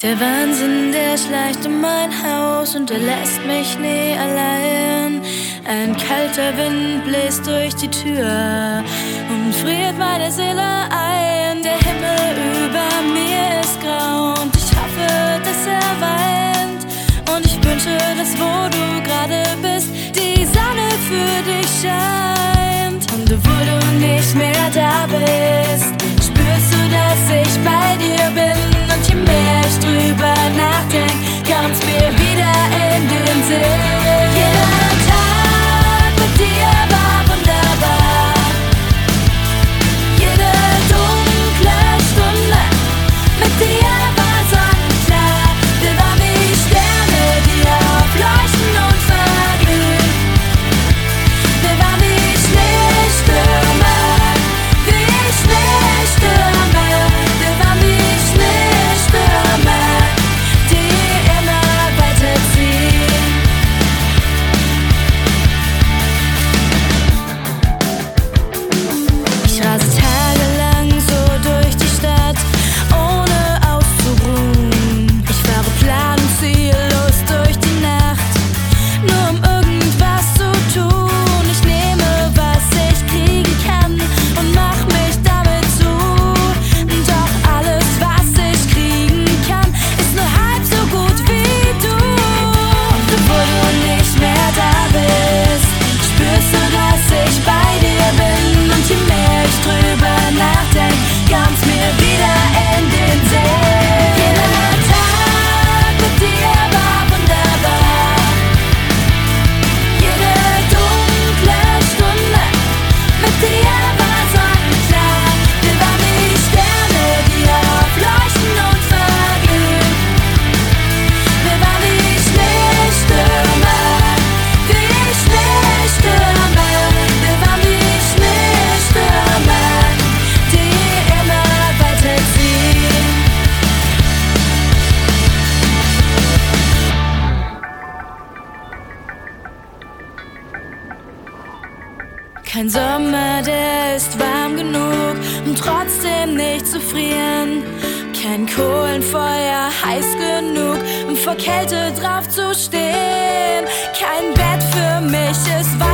Der Wahnsinn, der schleicht um mein Haus und er lässt mich nie allein. Ein kalter Wind bläst durch die Tür und friert meine Seele ein. Der Himmel über mir ist grau und ich hoffe, dass er weint. Und ich wünsche, dass wo du gerade bist, die Sonne für dich scheint. Und obwohl du nicht mehr da bist, spürst du, dass ich bei dir bin. Und je mehr ich drüber nachdenk, kommt's mir wieder in den Sinn. Jeder Tag mit dir war wunderbar. Jede dunkle Stunde mit dir war sonnenklar. Wir waren wie Sterne, die aufleuchten und verglühen. Wir waren wie Schneestürme, wie Schneestürme. Wir waren wie Schneestürme, die immer weiterziehen. Ich rase tagelang so durch die Stadt, ohne auszuruhen. Ich fahre plan- und ziellos durch die Nacht, nur um irgendwas zu tun. Ich nehme, was ich kriegen kann und mach mich damit zu. Doch alles, was ich kriegen kann, ist nur halb so gut wie du. Und obwohl du nicht mehr da bist, spürst du, dass ich bei dir bin. Und je mehr ich drüber nachdenk, kommt's mir wieder in den Sinn. Jeder Tag mit dir war wunderbar. Jede dunkle Stunde mit dir war sonnenklar. Wir waren wie Sterne, die aufleuchten und verglühen. Wir waren wie Schneestürme, wie Schneestürme. Wir waren wie Schneestürme, die immer weiterziehen. Kein Sommer, der ist warm genug, um trotzdem nicht zu frieren. Kein Kohlenfeuer heiß genug, um vor Kälte drauf zu stehen. Kein Bett für mich ist warm